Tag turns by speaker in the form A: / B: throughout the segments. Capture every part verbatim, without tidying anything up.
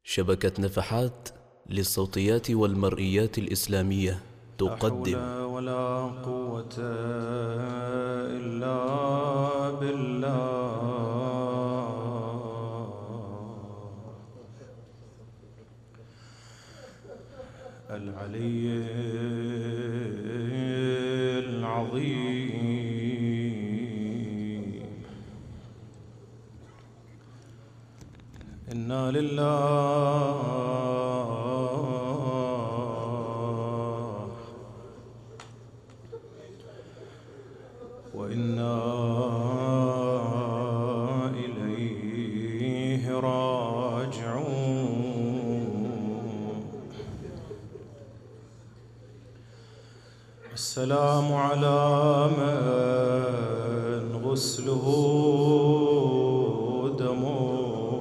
A: شبكة نفحات للصوتيات والمرئيات الإسلامية تقدم.
B: لا حول ولا قوة إلا بالله العلي العظيم. إنا لله وإنا إليه راجعون. السلام على من غسله دمه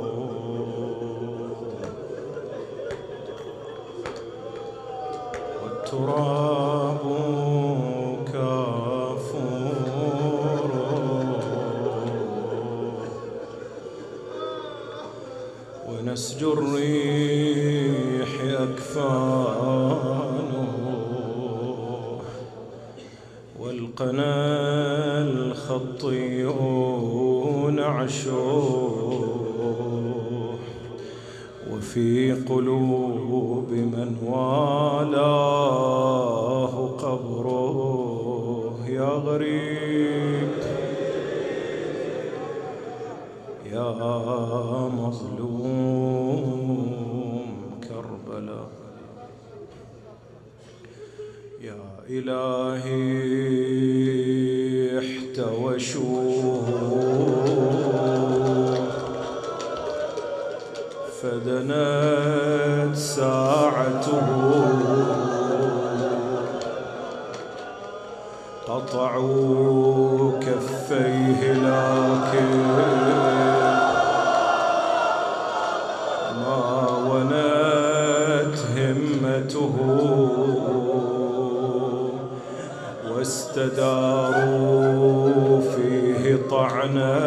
B: والتراب كافور ونسج الريح أكفانه والقنا الخطيون عشوه وفي قلوب من والاه قبره. يا غريب يا مظلوم كربلاء، يا إلهي احتوشوه فدنت ساعته قطعوا كفيه لكن ما ونت همته واستداروا فيه طعنا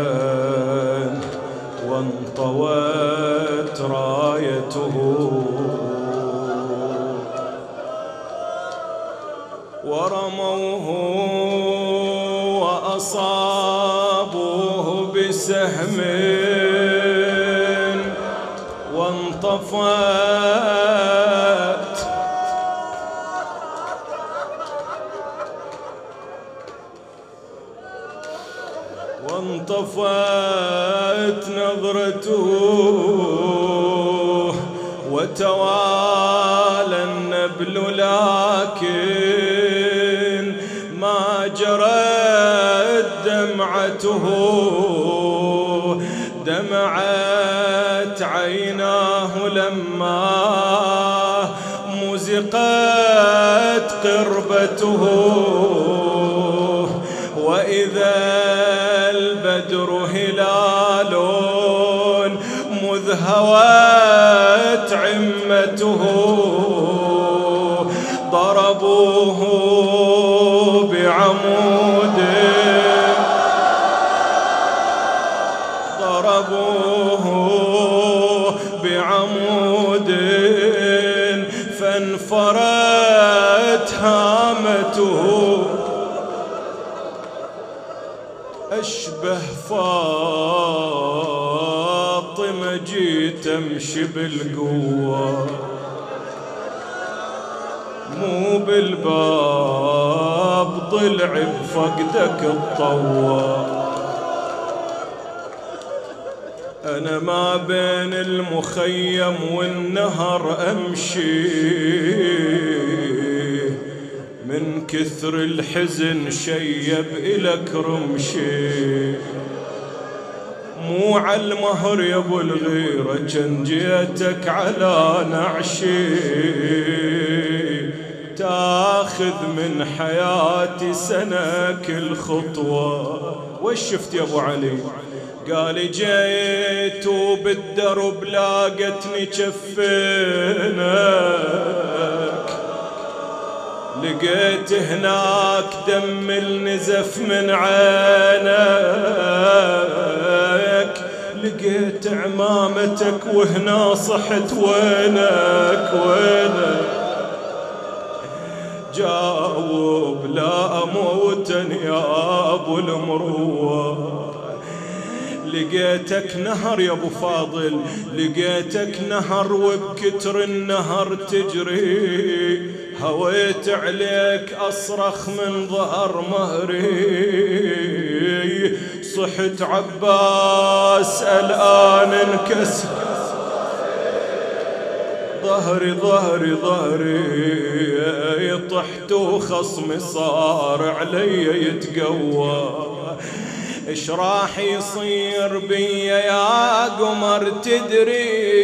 B: وانطوت رايته ورموه وأصابوه بسهم وانطفت وانطفت نظرته وتوالى النبل لكن ما جرت دمعته. دمعت عيناه لما مزقت قربته وإذا البدر هلال مذ هوت عمته. ضربوه بعمود ضربوه بعمود فانفرت هامته. أشبه فاطمة جيت أمشي بالقوة مو بالباب ضلع بفقدك الطوى. أنا ما بين المخيم والنهر أمشي من كثر الحزن شيب إلك رمشي. مو على المهر يا ابو الغيرة كان جيتك على نعشي تاخذ من حياتي سنة كل خطوة. وش شفت يا ابو علي؟ قال جيت وبالدرب لاقتني جفينك لقيت هناك دم النزف من عينك لقيت عمامتك وهنا صحت وينك وينك؟ جاوب لا أموتن يا أبو المروة. لقيتك نهر يا أبو فاضل، لقيتك نهر وبكتر النهر تجري، هويت عليك أصرخ من ظهر مهري، صحت عباس الآن انكسر ظهري ظهري ظهري، طحت وخصمي صار علي يتقوى، ايش راح يصير بي يا قمر تدري؟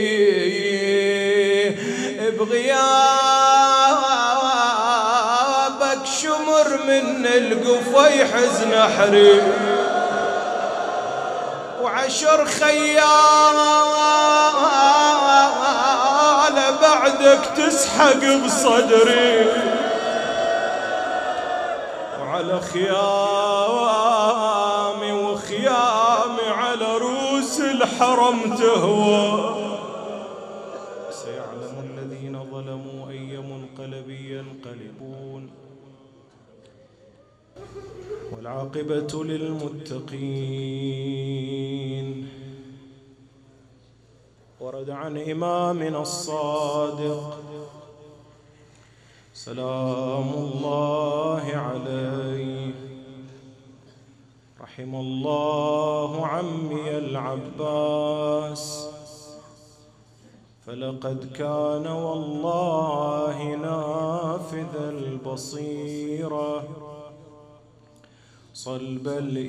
B: بغيابك شمر من القفا يحزن حري، وعشر خيال بعدك تسحق بصدري، وعلى خيامي وخيامي على روس الحرم تهوى. سيعلم الذين ظلموا أي منقلب ينقلبون، والعاقبة للمتقين. ورد عن إمامنا الصادق سلام الله عليه، رحم الله عمي العباس، فلقد كان والله نافذ البصيرة صلب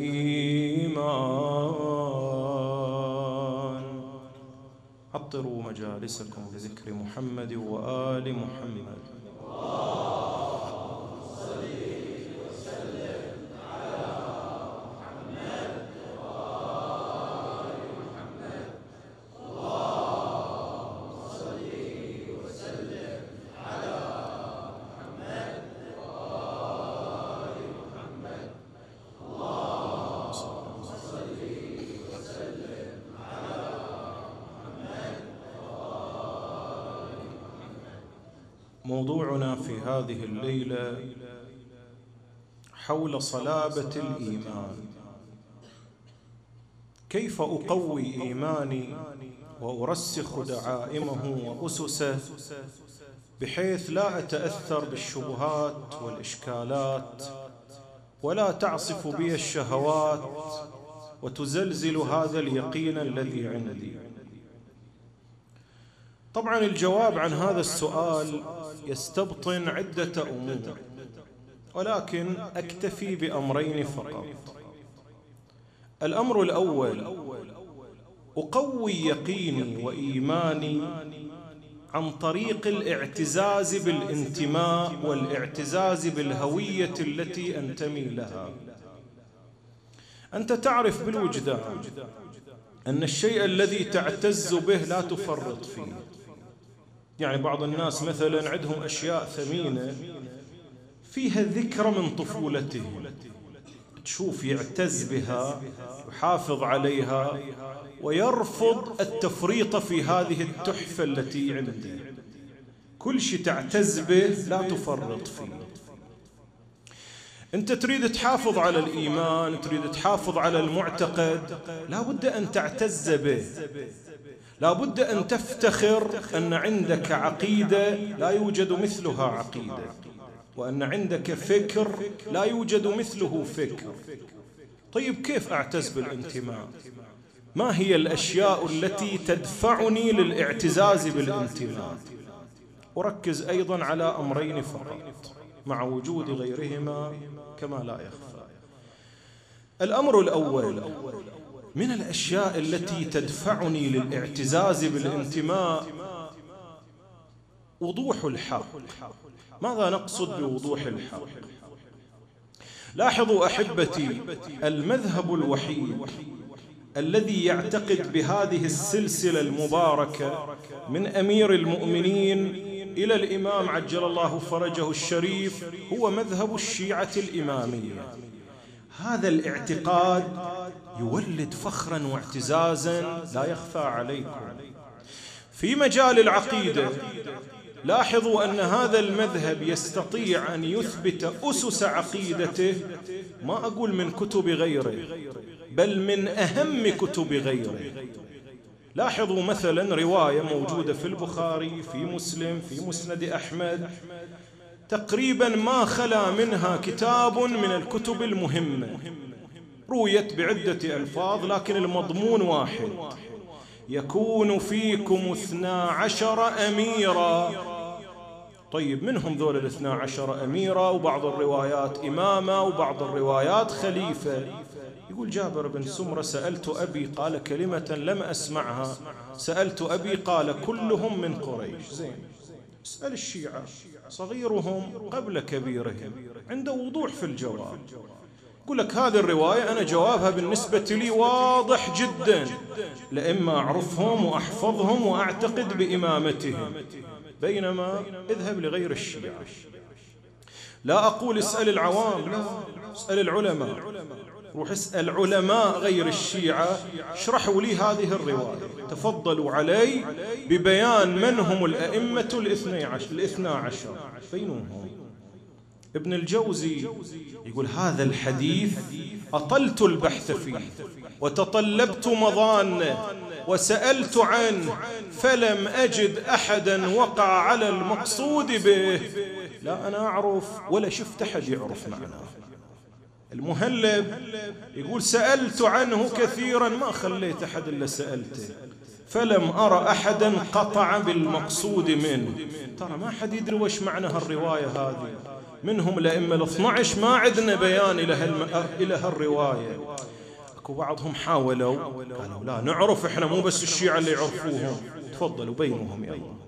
B: الإيمان. عطروا مجالسكم بذكر محمد وآل محمد. موضوعنا في هذه الليلة حول صلابة الإيمان. كيف أقوي إيماني وأرسخ دعائمه وأسسه بحيث لا أتأثر بالشبهات والإشكالات، ولا تعصف بي الشهوات وتزلزل هذا اليقين الذي عندي. طبعا الجواب عن هذا السؤال يستبطن عدة أمور، ولكن أكتفي بأمرين فقط. الأمر الأول، أقوي يقيني وإيماني عن طريق الاعتزاز بالانتماء والاعتزاز بالهوية التي أنتمي لها. أنت تعرف بالوجدان أن الشيء الذي تعتز به لا تفرط فيه. يعني بعض الناس مثلا عندهم أشياء ثمينة فيها ذكرى من طفولتهم، تشوف يعتز بها يحافظ عليها ويرفض التفريط في هذه التحفة التي عنده. كل شيء تعتز به لا تفرط فيه. أنت تريد تحافظ على الإيمان، تريد تحافظ على المعتقد، لا بد أن تعتز به، لا بد أن تفتخر أن عندك عقيدة لا يوجد مثلها عقيدة، وأن عندك فكر لا يوجد مثله فكر. طيب كيف أعتز بالانتماء؟ ما هي الأشياء التي تدفعني للاعتزاز بالانتماء؟ أركز أيضا على أمرين فقط مع وجود غيرهما كما لا يخفى. الأمر الأول، من الأشياء التي تدفعني للاعتزاز بالانتماء وضوح الحق. ماذا نقصد بوضوح الحق؟ لاحظوا أحبتي، المذهب الوحيد الذي يعتقد بهذه السلسلة المباركة من أمير المؤمنين إلى الإمام عجل الله فرجه الشريف هو مذهب الشيعة الإمامية. هذا الاعتقاد يولد فخرا واعتزازا لا يخفى عليكم. في مجال العقيدة لاحظوا أن هذا المذهب يستطيع أن يثبت أسس عقيدته، ما أقول من كتب غيره بل من أهم كتب غيره. لاحظوا مثلا رواية موجودة في البخاري، في مسلم، في مسند أحمد، تقريبا ما خلا منها كتاب من الكتب المهمة، رويت بعدة ألفاظ لكن المضمون واحد: يكون فيكم اثنا عشر أميرا. طيب منهم ذول الاثنا عشر أميرا، وبعض الروايات إمامة وبعض الروايات خليفة. يقول جابر بن سمرة: سألت أبي قال كلمة لم أسمعها، سألت أبي قال كلهم من قريش. زين، اسأل الشيعة صغيرهم قبل كبيرهم، عنده وضوح في الجواب. يقول لك هذه الرواية أنا جوابها بالنسبة لي واضح جدا، لإما أعرفهم وأحفظهم وأعتقد بإمامتهم. بينما اذهب لغير الشيعة، لا أقول اسأل العوام، لا، اسأل العلماء، روح اسأل علماء غير الشيعة اشرحوا لي هذه الرواية، تفضلوا علي ببيان من هم الأئمة الاثني عشر الاثنى عشر بينهم. ابن الجوزي يقول: هذا الحديث أطلت البحث فيه وتطلبت مظانه وسألت عنه فلم أجد أحدا وقع على المقصود به. لا أنا أعرف ولا شفت أحد يعرف معناه. المهلب يقول: سألت عنه كثيرا ما خليت أحد إلا سألته فلم أرى أحدا قطع بالمقصود منه. ترى ما حد يدري وش معنى هالرواية هذه، منهم الأئمة الاثنى عشر ما عندنا بيان إلى هالرواية. أكو بعضهم حاولوا قالوا لا نعرف إحنا، مو بس الشيعة اللي يعرفوهم. تفضلوا بينهم يا الله.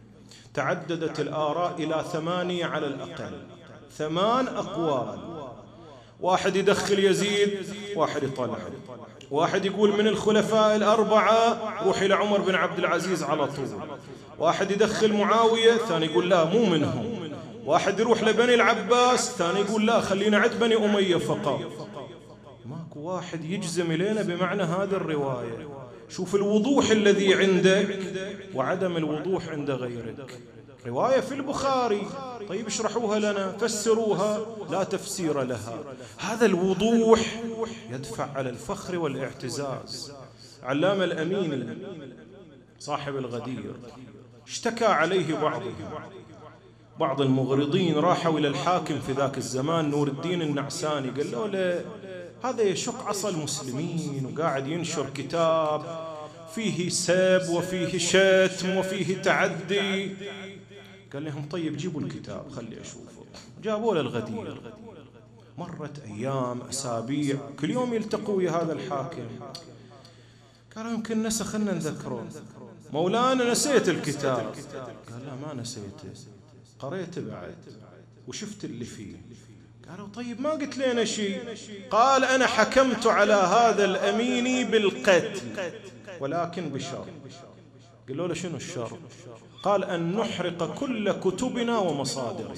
B: تعددت الآراء إلى ثمانية على الأقل، ثمان أقوال. واحد يدخل يزيد، واحد يطلع، واحد يقول من الخلفاء الأربعة روح إلى عمر بن عبد العزيز على طول، واحد يدخل معاوية، ثاني يقول لا مو منهم، واحد يروح لبني العباس، ثاني يقول لا خلينا عند بني أمية فقط. ماكو واحد يجزم إلينا بمعنى هذه الرواية. شوف الوضوح الذي عندك وعدم الوضوح عند غيرك. رواية في البخاري، طيب اشرحوها لنا، فسروها، لا تفسير لها. هذا الوضوح يدفع على الفخر والاعتزاز. علامة الأميني صاحب الغدير اشتكى عليه بعضهم، بعض المغرضين راحوا إلى الحاكم في ذاك الزمان نور الدين النعساني، قالوا له هذا يشق عصا المسلمين وقاعد ينشر كتاب فيه سب وفيه شتم وفيه تعدي. قال لهم طيب جيبوا الكتاب خلي أشوفه. جابوا له الغدير. مرت أيام أسابيع، كل يوم يلتقوا ويا هذا الحاكم. قالوا يمكن نسى، خلنا نذكره. مولانا نسيت الكتاب. قال لا ما نسيته، قريته بعد وشفت اللي فيه. قالوا طيب ما قلت لنا شيء. قال أنا حكمت على هذا الأميني بالقتل ولكن بشرط. قالوا له شنو الشرط؟ قال أن نحرق كل كتبنا ومصادرنا.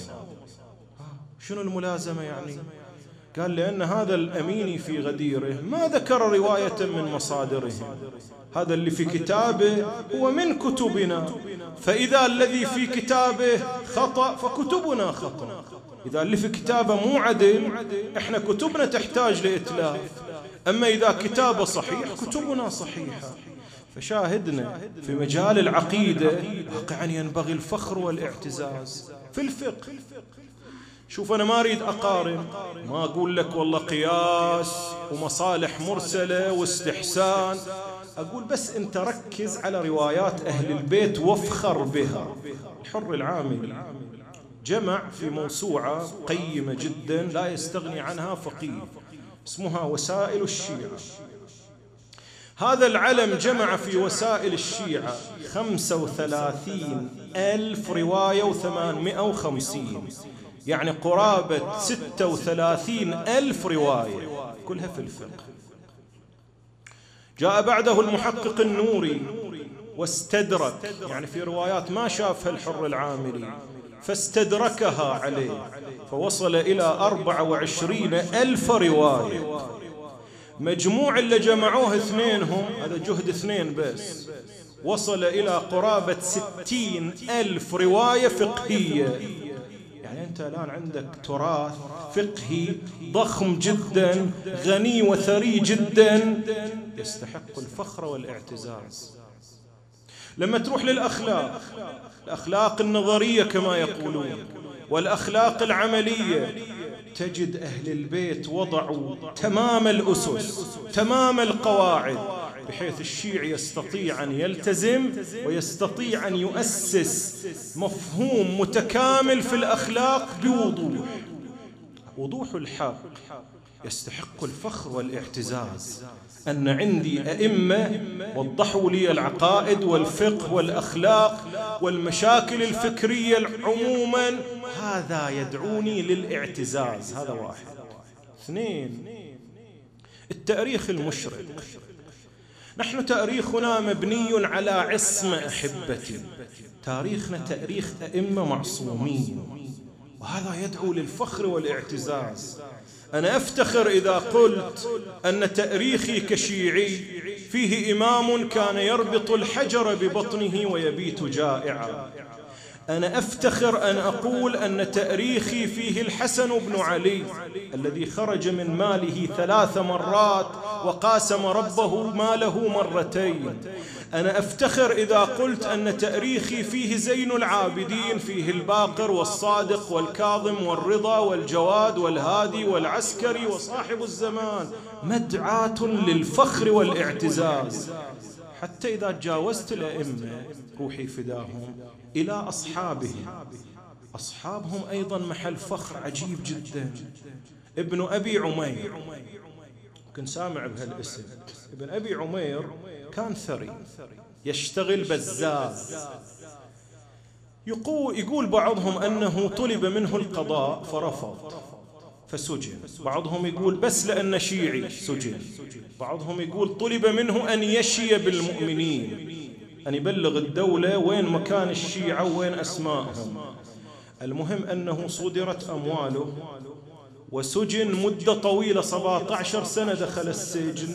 B: شنو الملازمة يعني؟ قال لأن هذا الأميني في غديره ما ذكر رواية من مصادرهم، هذا اللي في كتابه هو من كتبنا، فإذا الذي في كتابه خطأ فكتبنا خطأ، إذا اللي في كتابه مو عدل إحنا كتبنا تحتاج لإتلاف، أما إذا كتابه صحيح كتبنا صحيحة. فشاهدنا في مجال العقيدة واقعا ينبغي الفخر والاعتزاز. في الفقه شوف أنا ما أريد أقارن، ما أقول لك والله قياس ومصالح مرسلة واستحسان، أقول بس أنت ركز على روايات أهل البيت وافخر بها. الحر العاملي جمع في موسوعة قيمة جدا لا يستغني عنها فقيه اسمها وسائل الشيعة. هذا العلم جمع في وسائل الشيعة خمسة وثلاثين ألف رواية وثمانمائة وخمسين، يعني قرابة ستة وثلاثين ألف رواية كلها في الفقه. جاء بعده المحقق النوري واستدرك، يعني في روايات ما شافها الحر العاملي، فاستدركها عليه فوصل إلى أربعة وعشرين ألف رواية. مجموع اللي جمعوه اثنينهم، هذا جهد اثنين بس، وصل إلى قرابة ستين ألف رواية فقهية. يعني أنت الآن عندك تراث فقهي ضخم جدا، غني وثري جدا، يستحق الفخر والاعتزاز. لما تروح للأخلاق، الأخلاق النظرية كما يقولون والأخلاق العملية، تجد أهل البيت وضعوا تمام الأسس تمام القواعد، بحيث الشيعي يستطيع أن يلتزم ويستطيع أن يؤسس مفهوم متكامل في الأخلاق بوضوح. وضوح الحق يستحق الفخر والاعتزاز، أن عندي أئمة وضحوا لي العقائد والفقه والأخلاق والمشاكل الفكرية عموما، هذا يدعوني للاعتزاز. هذا واحد. اثنين، التاريخ المشرق. نحن تاريخنا مبني على عصمة أحبتي، تاريخنا تاريخ أئمة معصومين، وهذا يدعو للفخر والاعتزاز. أنا أفتخر إذا قلت أن تاريخي كشيعي فيه إمام كان يربط الحجر ببطنه ويبيت جائعا. أنا أفتخر أن أقول أن تاريخي فيه الحسن بن علي الذي خرج من ماله ثلاث مرات وقاسم ربه ماله مرتين. أنا أفتخر إذا قلت أن تاريخي فيه زين العابدين، فيه الباقر والصادق والكاظم والرضا والجواد والهادي والعسكري وصاحب الزمان، مدعاة للفخر والاعتزاز. حتى إذا تجاوزت الأئمة روحي فداهم إلى أصحابهم، أصحابهم أيضا محل فخر عجيب جدا. ابن أبي عمير، كنت سامع بهالاسم، ابن أبي عمير كان ثري يشتغل بزاز. يقول بعضهم أنه طلب منه القضاء فرفض فسجن، بعضهم يقول بس لأنه شيعي سجن، بعضهم يقول طلب منه أن يشي بالمؤمنين، أن يبلغ الدولة وين مكان الشيعة وين أسمائهم. المهم أنه صدرت أمواله وسجن مدة طويلة، سبعة عشر سنة دخل السجن،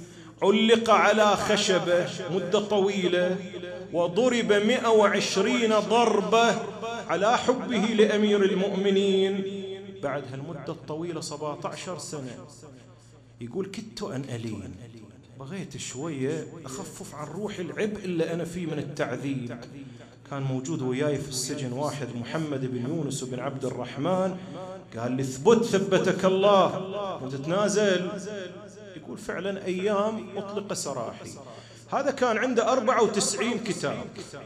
B: علق على خشبة مدة طويلة، وضرب مئة وعشرين ضربة على حبه لأمير المؤمنين. بعد هالمدة الطويلة سبعة عشر سنة يقول كدت أن ألين، بغيت شوية أخفف عن روح العبء اللي أنا فيه من التعذيب. كان موجود وياي في السجن واحد محمد بن يونس بن عبد الرحمن، قال لي اثبت ثبتك الله وتتنازل. يقول فعلا أيام أطلق سراحي. هذا كان عنده أربعة وتسعين كتاب.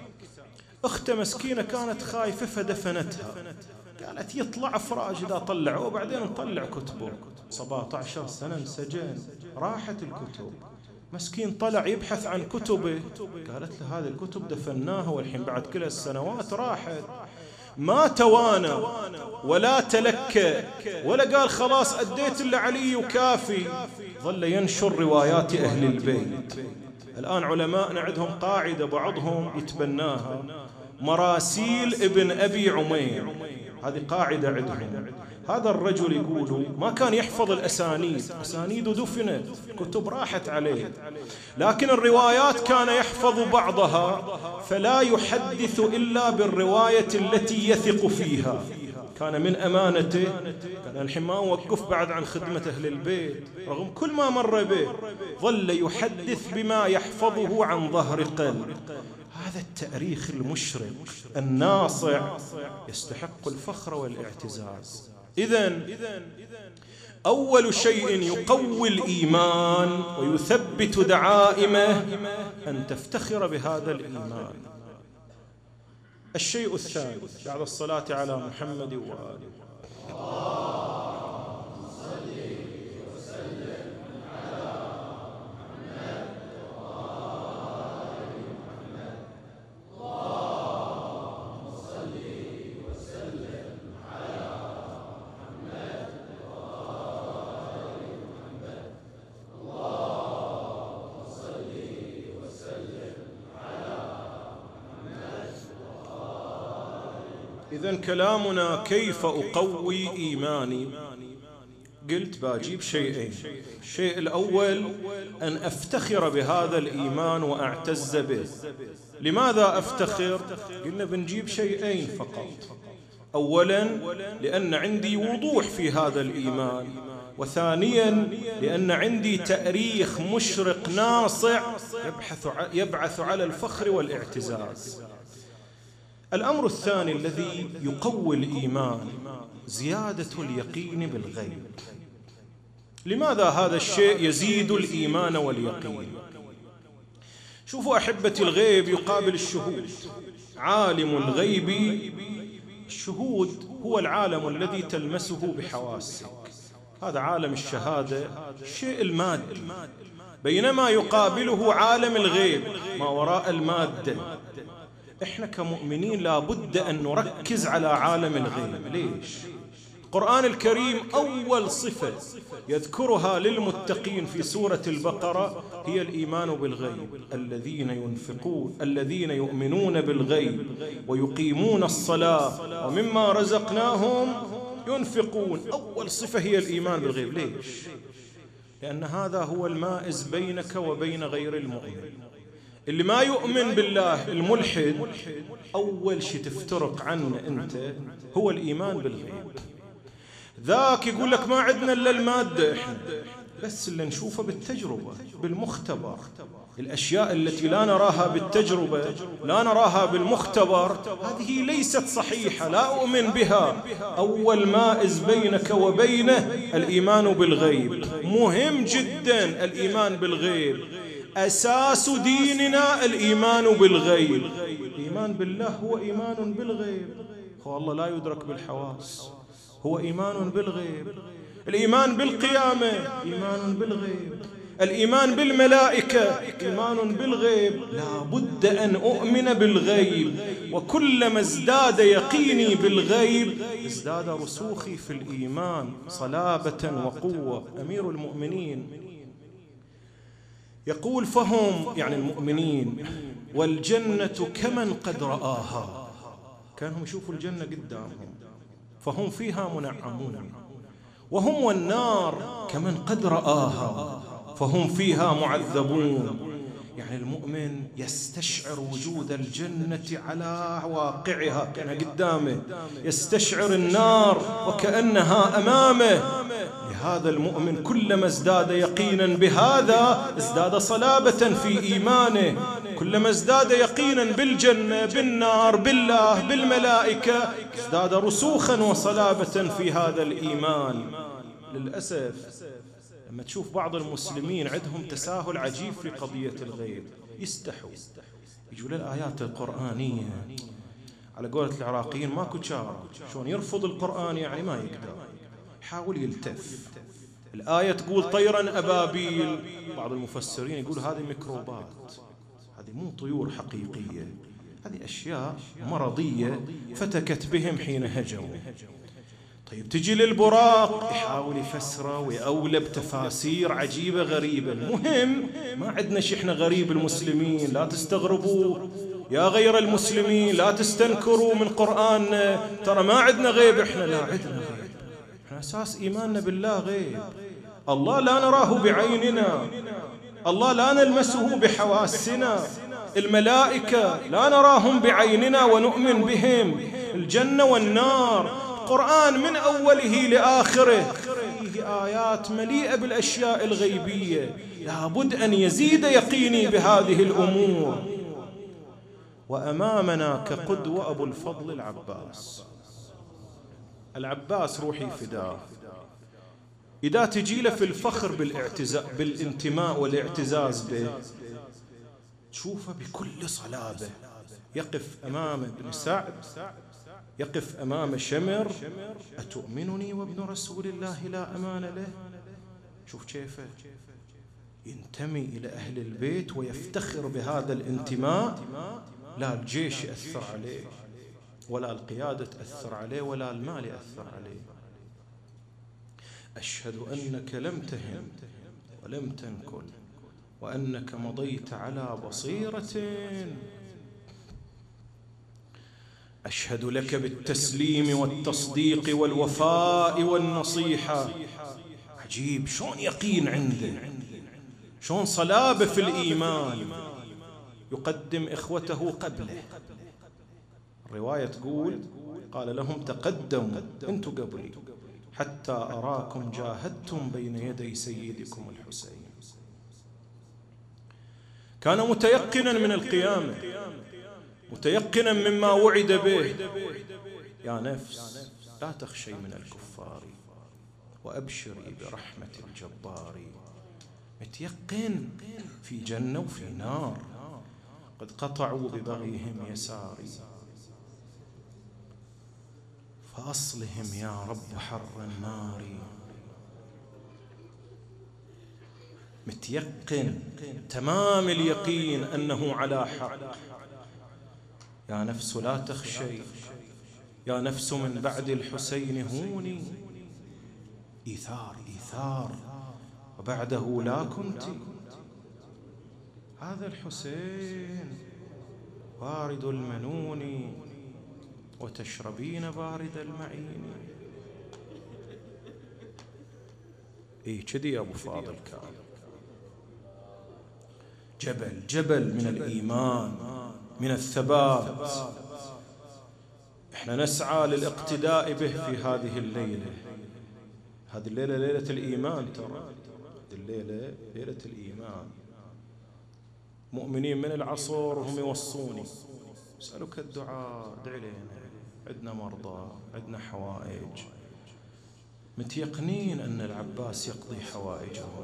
B: أخته مسكينة كانت خايفة فدفنتها، قالت يطلع أفراج إذا طلعوا وبعدين نطلع كتبه. سبعة عشر سنة انسجن، راحت الكتب. مسكين طلع يبحث عن كتبه، قالت له هذه الكتب دفناها والحين بعد كل السنوات راحت. ما توانى ولا تلكى ولا قال خلاص أديت اللي علي وكافي، ظل ينشر روايات أهل البيت. الآن علماءنا عندهم قاعدة بعضهم يتبناها، مراسيل ابن أبي عمير، هذه قاعدة عندهم. هذا الرجل يقول ما كان يحفظ الأسانيد، أسانيده دفنت، كتب راحت عليه، لكن الروايات كان يحفظ بعضها، فلا يحدث إلا بالرواية التي يثق فيها. كان من أمانته، كان الحين ما وقف بعد عن خدمة أهل البيت رغم كل ما مر به، ظل يحدث بما يحفظه عن ظهر قلب. هذا التاريخ المشرق الناصع يستحق الفخر والاعتزاز. إذن أول شيء يقوي الإيمان ويثبت دعائمه أن تفتخر بهذا الإيمان. الشيء الثاني بعد الصلاة على محمد وآله، إذن كلامنا كيف أقوي إيماني؟ قلت باجيب شيئين. الشيء الأول أن أفتخر بهذا الإيمان وأعتز به. لماذا أفتخر؟ قلنا بنجيب شيئين فقط. أولا لأن عندي وضوح في هذا الإيمان، وثانيا لأن عندي تاريخ مشرق ناصع يبحث يبعث على الفخر والاعتزاز. الأمر الثاني الذي يقوي الإيمان زيادة اليقين بالغيب. لماذا هذا الشيء يزيد الإيمان واليقين؟ شوفوا أحبتي، الغيب يقابل الشهود. عالم الغيب، الشهود هو العالم الذي تلمسه بحواسك، هذا عالم الشهادة، الشيء المادي، بينما يقابله عالم الغيب ما وراء المادة. إحنا كمؤمنين لابد أن نركز على عالم الغيب. ليش؟ القرآن الكريم أول صفة يذكرها للمتقين في سورة البقرة هي الإيمان بالغيب. الذين ينفقون الذين يؤمنون بالغيب ويقيمون الصلاة ومما رزقناهم ينفقون. أول صفة هي الإيمان بالغيب. ليش؟ لأن هذا هو المائز بينك وبين غير المؤمن. اللي ما يؤمن بالله، الملحد، أول شيء تفترق عنه أنت هو الإيمان بالغيب. ذاك يقول لك ما عندنا إلا المادة، إحنا بس اللي نشوفه بالتجربة بالمختبر. الأشياء التي لا نراها بالتجربة، لا نراها بالمختبر، هذه ليست صحيحة، لا أؤمن بها. أول مائز بينك وبينه الإيمان بالغيب. مهم جدا الإيمان بالغيب، أساس ديننا الإيمان بالغيب. الإيمان بالله هو إيمان بالغيب، هو الله لا يدرك بالحواس، هو إيمان بالغيب. الإيمان بالقيامة إيمان بالغيب. الإيمان بالملائكة إيمان بالغيب. لا بد أن أؤمن بالغيب، وكلما ازداد يقيني بالغيب ازداد رسوخي في الإيمان صلابة وقوة. أمير المؤمنين يقول فهم، يعني المؤمنين، والجنة كمن قد رآها. كانهم يشوفوا الجنة قدامهم فهم فيها منعمون، وهم والنار كمن قد رآها فهم فيها معذبون. يعني المؤمن يستشعر وجود الجنة على واقعها كأنها قدامه، يستشعر النار وكأنها أمامه. لهذا المؤمن كلما ازداد يقينا بهذا ازداد صلابة في إيمانه، كلما ازداد يقينا بالجنة بالنار بالله بالملائكة ازداد رسوخا وصلابة في هذا الإيمان. للأسف لما تشوف بعض المسلمين عندهم تساهل عجيب في قضية الغيب، يستحوا يجوا للآيات القرآنية على قولة العراقيين ماكو شارة، شلون يرفض القرآن، يعني ما يقدر، يحاول يلتف. الآية تقول طيرا أبابيل، بعض المفسرين يقول هذه ميكروبات، هذه مو طيور حقيقية، هذه أشياء مرضية فتكت بهم حين هجروا. طيب تجي للبراق يحاول يفسره ويأولب تفاسير عجيبة غريبة. المهم ما عندنا شيء احنا غريب المسلمين، لا تستغربوا يا غير المسلمين، لا تستنكروا من قرآن، ترى ما عندنا غيب، احنا لا عندنا غيب، احنا أساس إيماننا بالله غيب. الله لا نراه بعيننا، الله لا نلمسه بحواسنا، الملائكة لا نراهم بعيننا ونؤمن بهم، الجنة والنار، القرآن من أوله لآخره فيه آيات مليئة بالأشياء الغيبية. لابد أن يزيد يقيني بهذه الأمور. وأمامنا كقدوة أبو الفضل العباس. العباس روحي فداه، إذا تجي له في الفخر بالاعتزاز بالانتماء والاعتزاز به تشوفه بكل صلابة، يقف أمام ابن سعد، يقف أمام شمر، أتؤمنني وابن رسول الله لا أمان له. شوف كيف ينتمي إلى أهل البيت ويفتخر بهذا الانتماء. لا الجيش يأثر عليه، ولا القيادة تأثر عليه، ولا المال يأثر عليه. أشهد أنك لم تهن ولم تنكل، وأنك مضيت على بصيرة. أشهد لك بالتسليم والتصديق والوفاء والنصيحة. عجيب شلون يقين عنده، شلون صلابة في الإيمان، يقدم إخوته قبله. الرواية تقول قال لهم تقدموا أنتم قبلي حتى أراكم جاهدتم بين يدي سيدكم الحسين. كان متيقنا من القيامة، متيقنا مما وعد به. يا نفس لا تخشي من الكفار وأبشري برحمة الجبار. متيقن في جنة وفي نار، قد قطعوا ببغيهم يساري، فأصلهم يا رب حر النار. متيقن تمام اليقين أنه على حق. يا نفس لا تخشي، يا نفس من بعد الحسين هوني. إيثار إيثار وبعده لا كنت. هذا الحسين بارد المنون وتشربين بارد المعين. إيه كذي يا أبو فاضل كان جبل جبل من الإيمان، من الثبات. احنا نسعى للاقتداء به في هذه الليلة. هذه الليلة ليلة الإيمان، ترى هذه الليلة ليلة الإيمان. مؤمنين من العصر وهم يوصوني اسألك الدعاء، ادعي لنا، عندنا مرضى، عندنا حوائج، متيقنين أن العباس يقضي حوائجهم،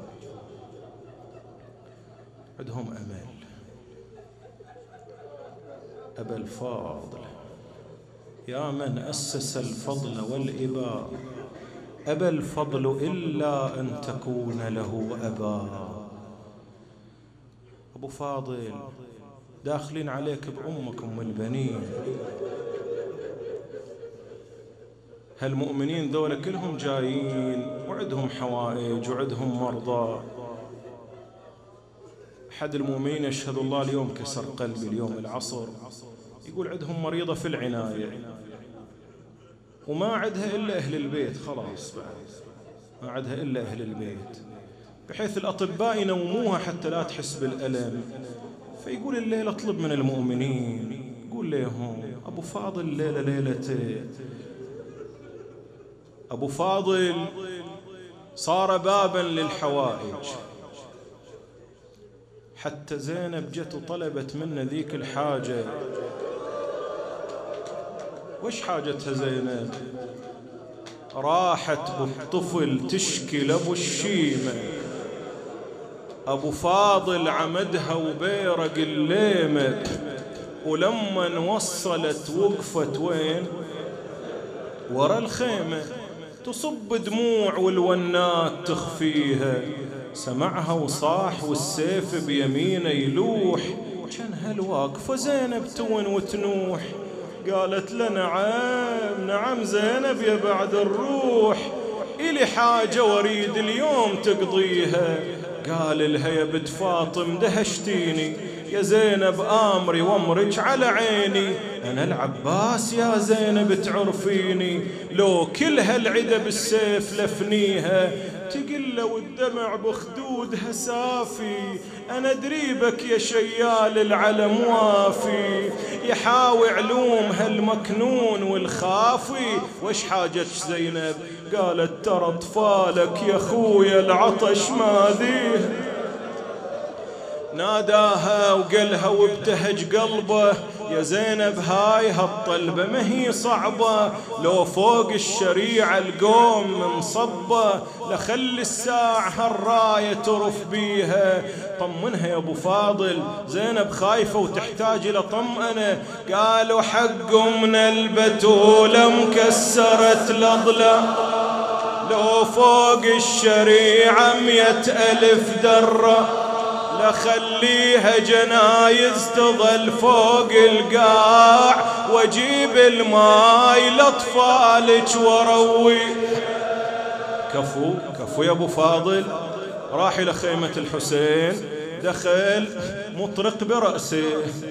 B: عندهم أمل. أبا الفاضل يا من أسس الفضل والإباء، أبا الفضل إلا أن تكون له أبا. أبو فاضل داخلين عليك بأمك أم البنين، هالمؤمنين ذولا كلهم جايين وعندهم حوائج وعندهم مرضى. أحد المؤمنين يشهد الله اليوم كسر قلبي اليوم العصر، يقول عندهم مريضة في العناية وما عندها إلا أهل البيت، خلاص بعد ما عندها إلا أهل البيت، بحيث الأطباء ينوموها حتى لا تحس بالألم. فيقول الليلة اطلب من المؤمنين، يقول لهم أبو فاضل الليلة ليلته. أبو فاضل صار بابا للحوائج. حتى زينب جت وطلبت منه ذيك الحاجة. وش حاجتها زينب؟ راحت بالطفل تشكي لأبو الشيمة، أبو فاضل عمدها وبيرق الليمة، ولما وصلت وقفت وين؟ ورا الخيمة، تصب دموع والونات تخفيها. سمعها وصاح والسيف بيمينه يلوح، كان هالواقفة زينب تون وتنوح. قالت له نعم نعم زينب يا بعد الروح، إلي حاجة وريد اليوم تقضيها. قال لها يا بنت فاطم دهشتيني يا زينب، آمري وامرك على عيني، أنا العباس يا زينب تعرفيني، لو كل هالعدة بالسيف لفنيها، تقل والدمع بخدودها سافي، أنا دريبك يا شيال العلم وافي، يحاوي علوم هالمكنون والخافي. وش حاجتك زينب؟ قالت ترى أطفالك يا خويا العطش ماذيه. ناداها وقالها وابتهج قلبه، يا زينب هاي هالطلبة ما هي صعبة، لو فوق الشريعة القوم منصبة، لخلي الساعة هالراية ترف بيها. طمنها يا ابو فاضل، زينب خايفة وتحتاج الى طمأنة. قالوا حق من البتولة مكسرت الأضلاع، لو فوق الشريعة مئة ألف درة، لخليها جنايز تظل فوق القاع، واجيب الماي لاطفالك وروي. كفو كفو يا ابو فاضل. راح الى خيمة الحسين، دخل مطرق برأسه،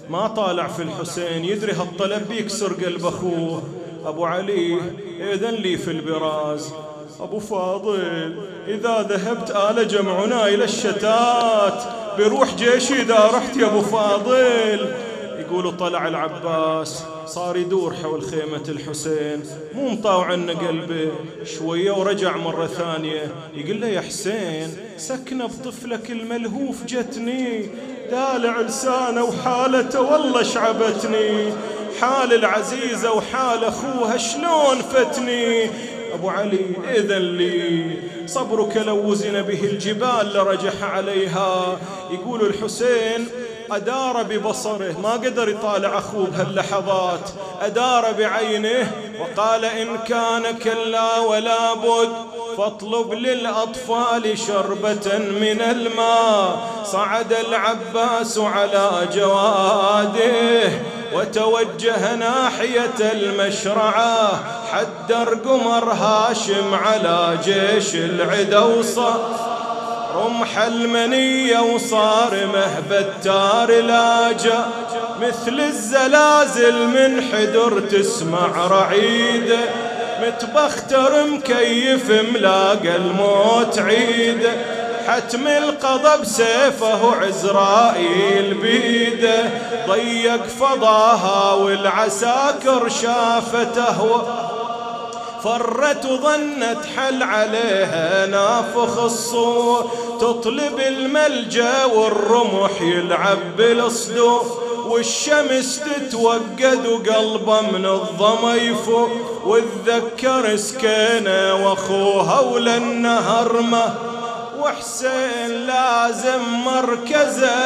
B: ما طالع في الحسين، يدري هالطلب بيكسر قلب أخوه. أبو علي إذن لي في البراز. أبو فاضل إذا ذهبت آل جمعنا إلى الشتات، بروح جيشي إذا رحت يا أبو فاضل. يقولوا طلع العباس صار يدور حول خيمة الحسين، مو مطاوع عنا قلبه شوية، ورجع مرة ثانية يقول له يا حسين سكنة بطفلك الملهوف جتني، دالع لسانه وحالته والله شعبتني، حال العزيزة وحال أخوها شلون فتني. أبو علي إذن لي، صبرك لو وزن به الجبال لرجح عليها. يقول الحسين أدار ببصره، ما قدر يطالع أخوه بهاللحظات، أدار بعينه وقال إن كان كلا ولا بد فاطلب للأطفال شربة من الماء. صعد العباس على جواده وتوجه ناحية المشرعة، حدر قمر هاشم على جيش العدا وصار رمح المنية وصارمه بالتار لاجا، مثل الزلازل من حدر تسمع رعيده، متبختر مكيف ملاقى الموت عيده، حتم القضى بسيفه عزرائيل بيده، ضيق فضاها والعساكر شافته، فرت وظنت حل عليها نافخ الصور، تطلب الملجأ والرمح يلعب بالصدور، والشمس تتوقد وقلبه من الظما يفور، وتذكر سكينه واخوها ولا النهر ما، وحسين لازم مركزه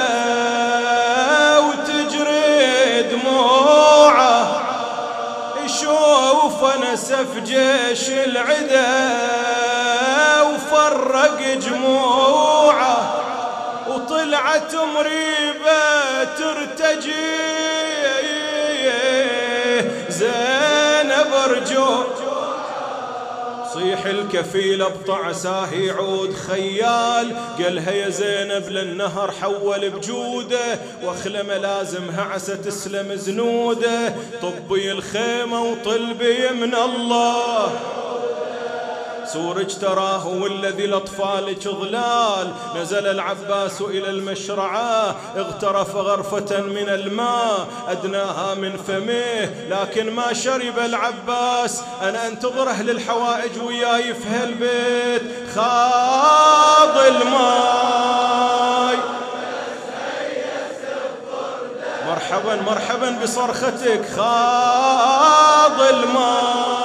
B: وتجري دموعه، شوف نسف جيش العدا وفرق جموعه، وطلعت مريبة ترتجي زينب رجوع، صيح الكفيل بطعساه يعود خيال، قالها يا زينب للنهر حول بجوده، واخلمه لازمها عسى تسلم زنوده، طبي الخيمة وطلبي من الله، سورج تراه والذي لأطفالك ظلال. نزل العباس إلى المشرعة، اغترف غرفة من الماء أدناها من فمه، لكن ما شرب العباس. أنا أنتظره للحوائج وياي في هالبيت، خاض الماي. مرحبا مرحبا بصرختك، خاض الماي،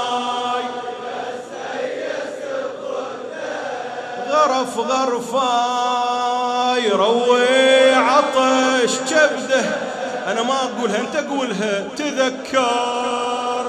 B: غرف غرفاي روي عطش كبده. أنا ما أقولها أنت أقولها، تذكر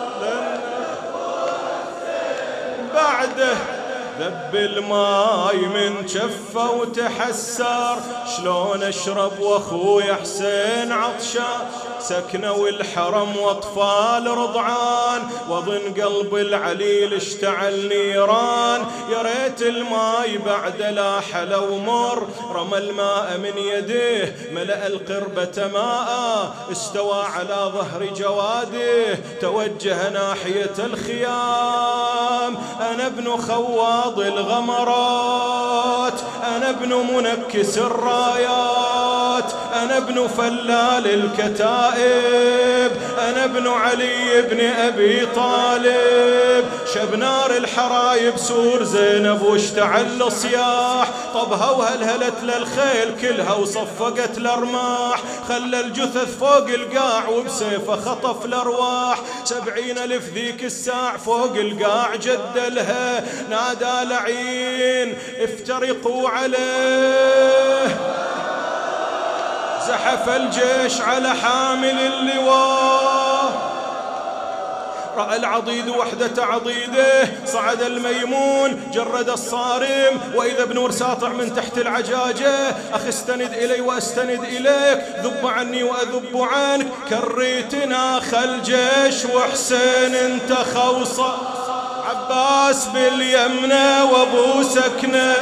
B: بعده ذب الماي من شفه وتحسر، شلون أشرب وأخوي حسين عطشان، سكنة والحرم واطفال رضعان، وظن قلب العليل اشتعل نيران، يا ريت الماي بعد لاح لو مر، رمى الماء من يديه ملأ القربة ماء، استوى على ظهر جواده توجه ناحية الخيام. أنا ابن خواض الغمرات، أنا ابن منكس الرايات، أنا ابن فلال الكتائب، أنا ابن علي بن أبي طالب، شب نار الحرايب سور زينب واشتعل صياح، طبها وهلهلت للخيل كلها وصفقت الأرماح، خلى الجثث فوق القاع وبسيفه خطف الأرواح، سبعين ألف ذيك الساع فوق القاع جدلها، نادى لعين افترقوا عليه، زحف الجيش على حامل اللواء، رأى العضيد وحدة عضيده، صعد الميمون جرد الصارم، وإذا ابن ورساطع من تحت العجاجة، أخي استند إلي وأستند إليك، ذب عني وأذب عنك، كريتنا خل جيش وحسين انت خوصة، عباس باليمنى وابو سكنة،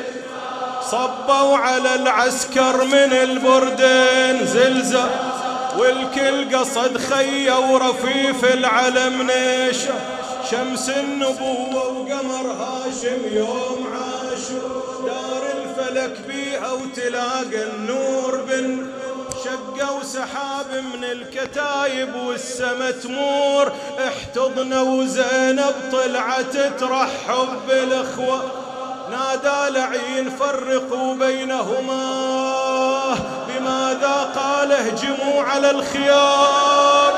B: صبوا على العسكر من البردين زلزال، والكل قصد خيه ورفيف العلم نشر، شمس النبوة وقمر هاشم يوم عاشور، دار الفلك بيها وتلاقى النور بن شقة وسحاب من الكتايب والسما تمور، احتضنا وزينب طلعت ترحب بالاخوة، نادى لعين فرقوا بينهما، بماذا قال اهجموا على الخيام،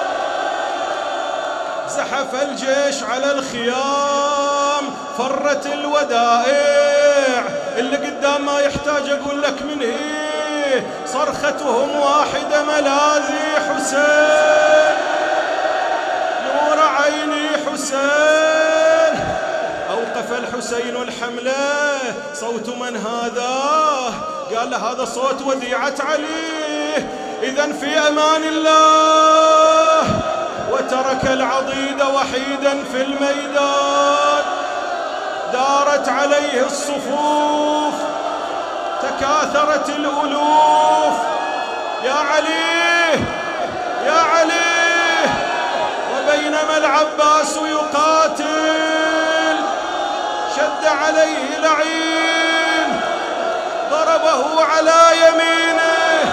B: زحف الجيش على الخيام، فرت الودائع اللي قدام ما يحتاج اقول لك من هي، صرختهم واحدة ملاذي حسين، نور عيني حسين، أوقف الحسين الحملة، صوت من هذا؟ قال له هذا صوت وديعة علي، إذن في أمان الله، وترك العضيد وحيدا في الميدان، دارت عليه الصفوف، تكاثرت الألوف، يا علي يا علي، وبينما العباس يقاتل شد عليه لعين، ضربه على يمينه،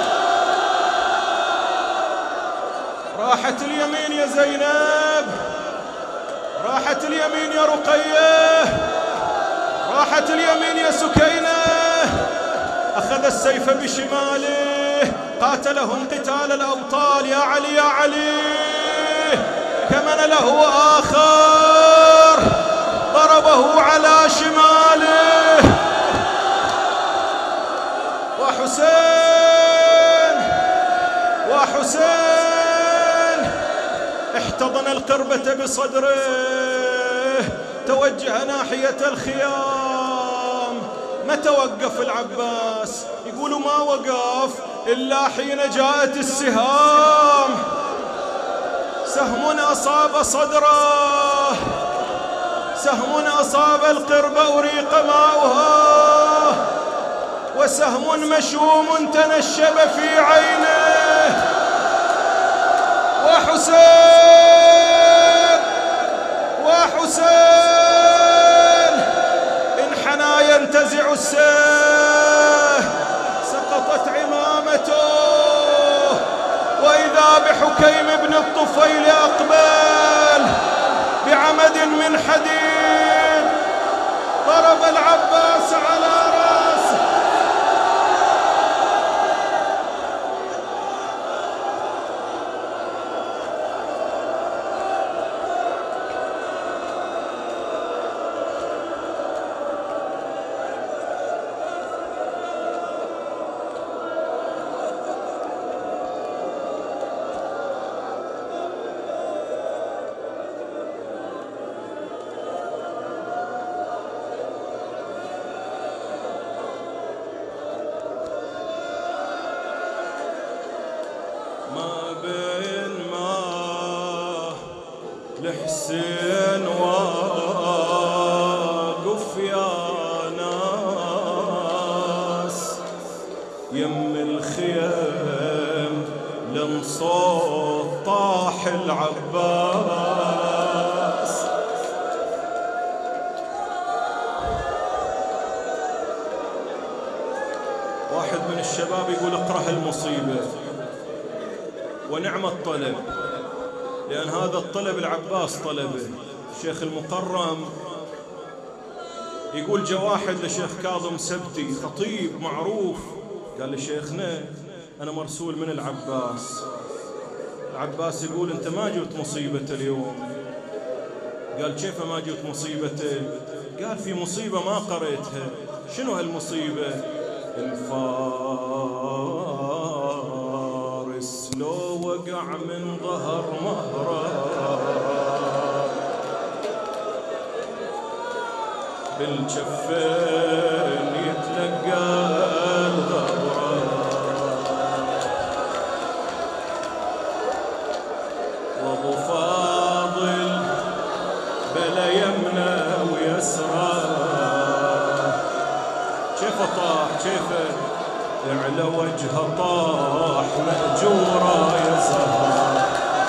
B: راحت اليمين يا زينب، راحت اليمين يا رقية، راحت اليمين يا سكينة، أخذ السيف بشماله، قاتلهم قتال الأبطال، يا علي يا علي، كمن له آخر، ضربه على شماله، وحسين وحسين احتضن القربة بصدره، توجه ناحية الخيام، ما توقف العباس، يقولوا ما وقف إلا حين جاءت السهام، سهم أصاب صدره، سهم أصاب القربة أريق ماؤها، وسهم مشوم تنشب في عينه، وحسين وحسين انحنى ينتزع السيف، سقطت عمامته، وإذا بحكيم بن الطفيل أقبل بعمد من حديد، ضرب العباس على رأسه، الحسين واقف يا ناس يم الخيم لن صوت طاح العباس. واحد من الشباب يقول اقرأ المصيبة ونعم الطلب، لأن هذا الطلب العباس طلبه. الشيخ المقرم يقول جاء واحد لشيخ كاظم سبتي خطيب معروف، قال لشيخنا أنا مرسول من العباس. العباس يقول أنت ما جوت مصيبته اليوم؟ قال كيف ما جوت مصيبته؟ قال في مصيبة ما قريتها. شنو هالمصيبة؟ الفارس لو وقع من ظهر مهره بالجفين يتلقى الغبره، وابو فاضل بلا يمنى ويسرى. كيف طاح كيف على وجهه طاح مأجورة يا زهرة.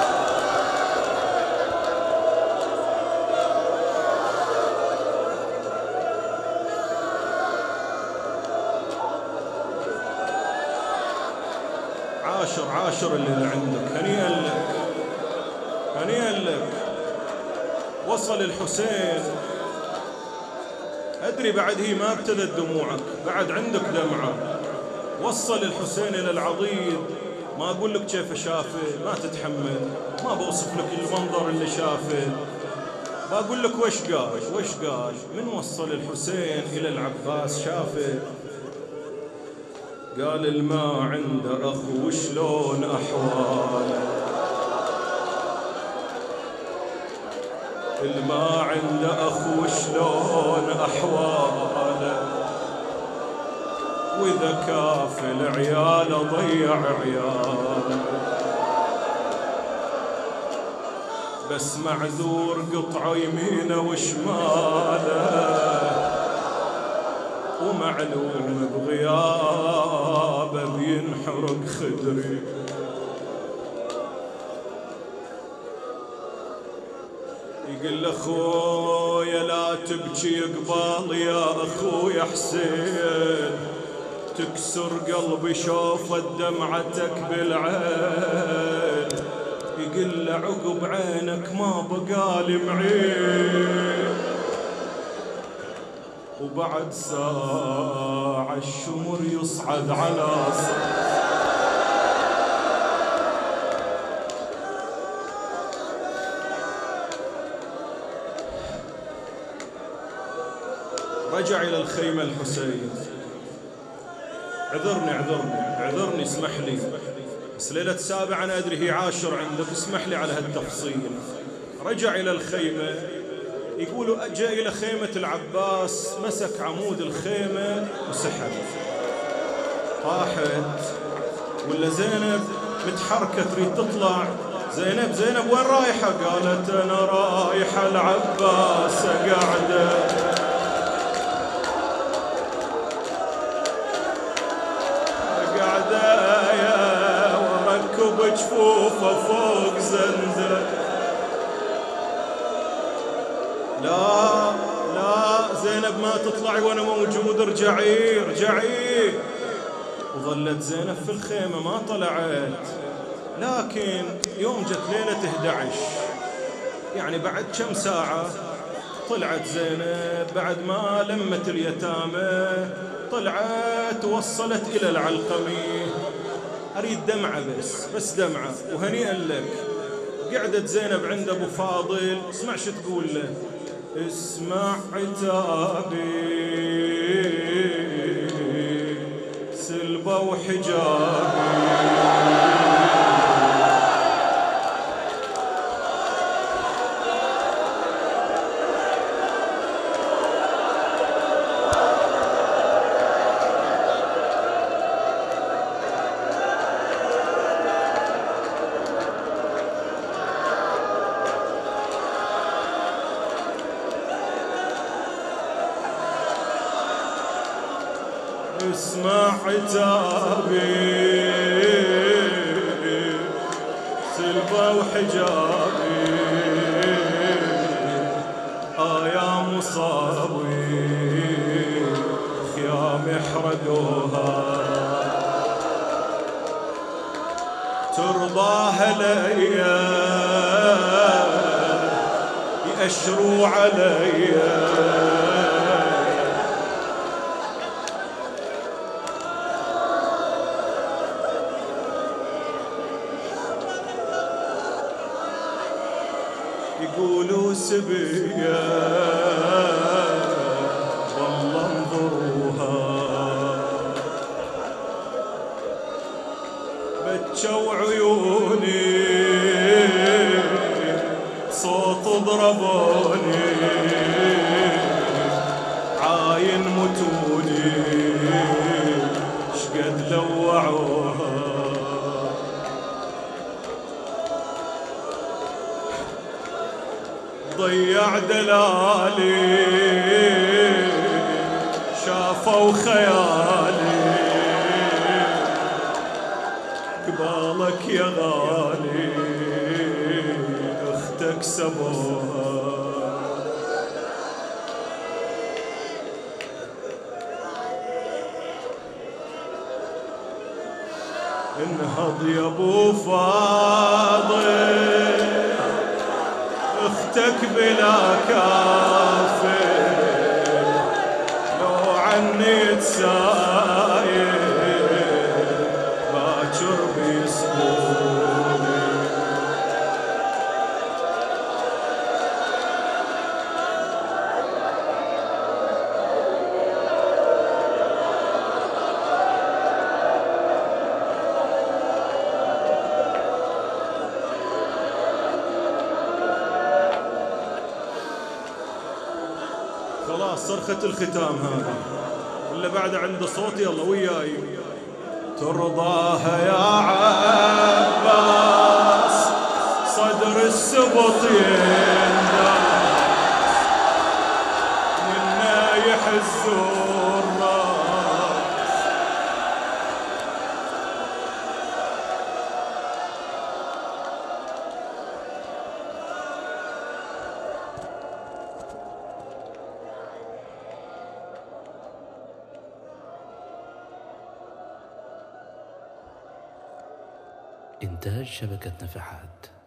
B: عاشر عاشر اللي عندك، هنيئا لك هنيئا لك. وصل الحسين، أدري بعد هي ما ابتدت دموعك، بعد عندك دمعة. وصل الحسين إلى العضيد، ما أقول لك كيف شافه، ما تتحمل، ما بوصف لك المنظر اللي شافه، بقول لك وش قال وش قال. من وصل الحسين إلى العباس شافه، قال الما عنده أخو وشلون أحواله، الما عنده أخو وشلون أحواله، وإذا كافل عياله ضيع عياله، بس معذور قطعه يمينه وشماله، ومعلوم بغيابه بينحرق خدري. يقول اخويا لا تبكي قبال يا اخويا حسين، تكسر قلبي شوفت دمعتك بالعين. يقول له عقب عينك ما بقالي معين، وبعد ساعة الشمر يصعد على صدر. رجع إلى الخيمة الحسين، عذرني عذرني عذرني اسمح لي، بس ليلة سابع أنا أدري هي عاشر عندك، اسمح لي على هالتفصيل. رجع إلى الخيمة، يقولوا جاء إلى خيمة العباس، مسك عمود الخيمة وسحب، طاحت. ولا زينب متحركة تريد تطلع، زينب زينب وين رايحة؟ قالت أنا رايحة العباس قاعدة. قاعدة يا وركب جفوفه فوق زنده. لا لا زينب ما تطلعي وانا موجود، ارجعي ارجعي. وظلت زينب في الخيمة ما طلعت. لكن يوم جت ليلة أحد عشر، يعني بعد كم ساعة طلعت زينب، بعد ما لمت اليتامى طلعت ووصلت إلى العلقمي. أريد دمعة بس بس دمعة. وهنيئا لك. قعدت زينب عند أبو فاضل، اسمع شو تقول له، اسمع عتابي سلبة وحجابي. اسمع عتابي سلبة وحجابي، آه يا مصابي خيام يحرقوها، ترضاها ليا يأشروا عليا. يقولوا سبيا والله انظروها، بكوا عيوني صوت ضربوني، عاين متوني شقد لوعوها. ضيع دلالي شافوا خيالي، قبالك يا غالي اختك سبوها، انهض يا ابو فاضل اختك بلا كافر، لو عني تساير باكر بيسبوني. خلاص صرخة الختام هذه، اللي بعد عنده صوت يلا وياي. ترضاها يا عباس صدر السبط ينداس، منا يحز الراس.
A: إنتاج شبكة نفحات.